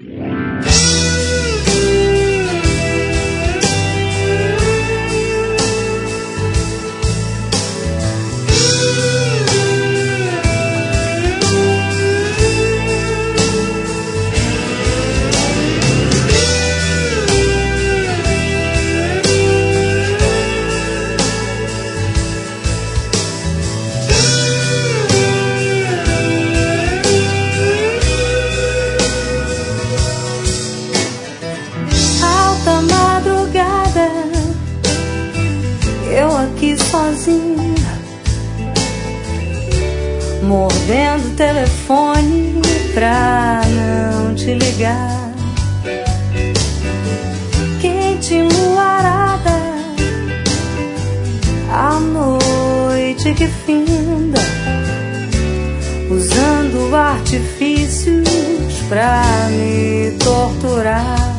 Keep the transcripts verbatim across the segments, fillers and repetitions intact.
Sozinha, mordendo o telefone pra não te ligar. Quente enluarada, a noite que finda, usando artifícios pra me torturar.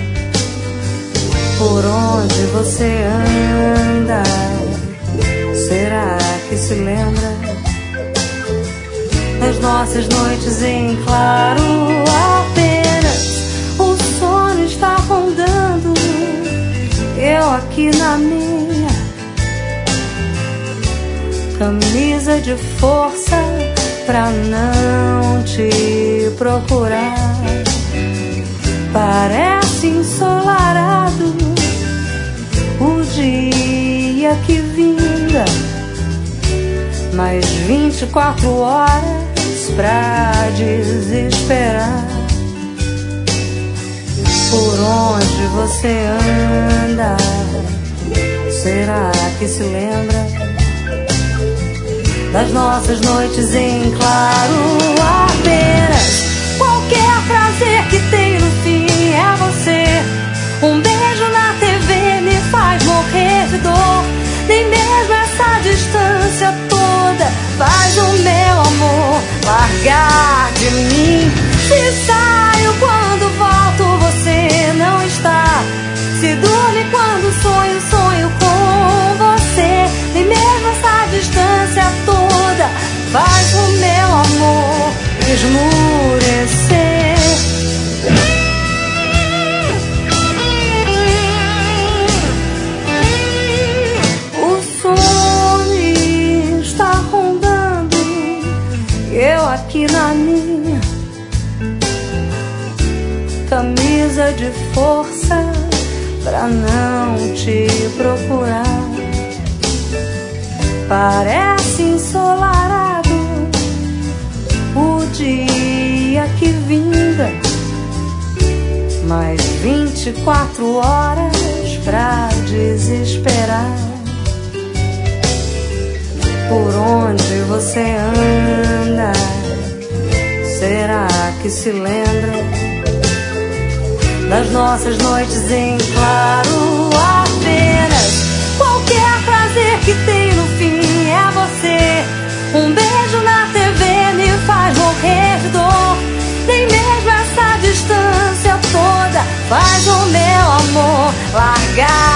Por onde você anda? Será que se lembra das nossas noites em claro? Apenas o sono está rondando, eu aqui na minha camisa de força pra não te procurar. Parece ensolarado o dia que vinga, mais vinte e quatro horas pra desesperar. Por onde você anda? Será que se lembra das nossas noites em claro? Apenas qualquer prazer que tem no fim é você. Um beijo na T V me faz morrer de dor. Nem mesmo essa distância toda faz o meu amor largar de mim. Se saio quando volto você não está. Se dorme quando sonho, sonho com você. Nem mesmo essa distância toda faz o meu amor esmurecer. Aqui na minha camisa de força pra não te procurar. Parece ensolarado o dia que vinga, mais vinte e quatro horas pra desesperar. Por onde você anda? Será que se lembra das nossas noites em claro? Apenas qualquer prazer que tem no fim é você. Um beijo na T V me faz morrer de dor. Nem mesmo essa distância toda faz o meu amor largar